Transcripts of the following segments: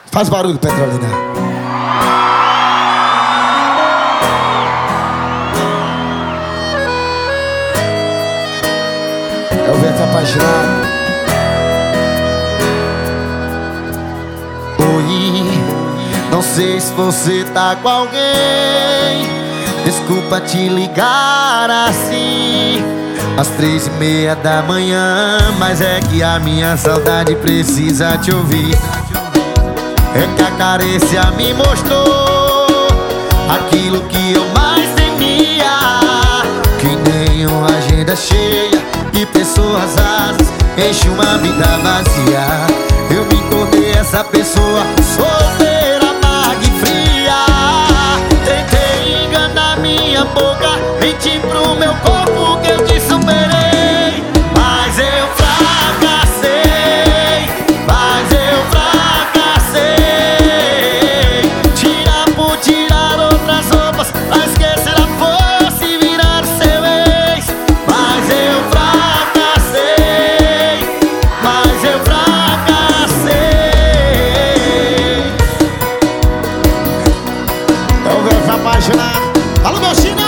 Faz barulho, Petrolina. É o vento apaixonado. Oi, não sei se você tá com alguém. Desculpa te ligar assim às 3:30 da manhã, mas é que a minha saudade precisa te ouvir. É que a carência me mostrou aquilo que eu mais temia, que nem uma agenda cheia de pessoas rasas enche uma vida vazia. Eu me tornei essa pessoa solteira, amarga e fria. Tentei enganar minha boca, mentir pro meu corpo que eu te superei, mas eu fracassei, mas eu fracassei. Tirar por tirar outras roupas pra esquecer a força e virar seu ex, mas eu fracassei, mas eu fracassei. É o verso apaixonado. Alô, meu China!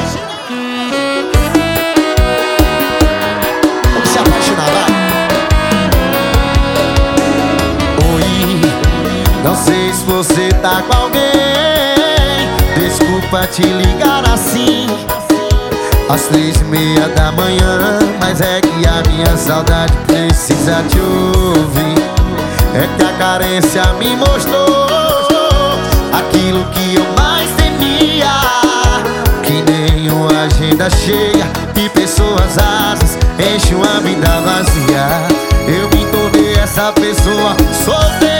Vamos se apaixonar, vai. Oi, não sei se você tá com alguém. Desculpa te ligar assim às 3:30 da manhã, mas é que a minha saudade precisa te ouvir. É que a carência me mostrou aquilo que eu mais temia, que nem uma agenda cheia de pessoas rasas enche uma vida vazia. Eu me tornei essa pessoa solteira,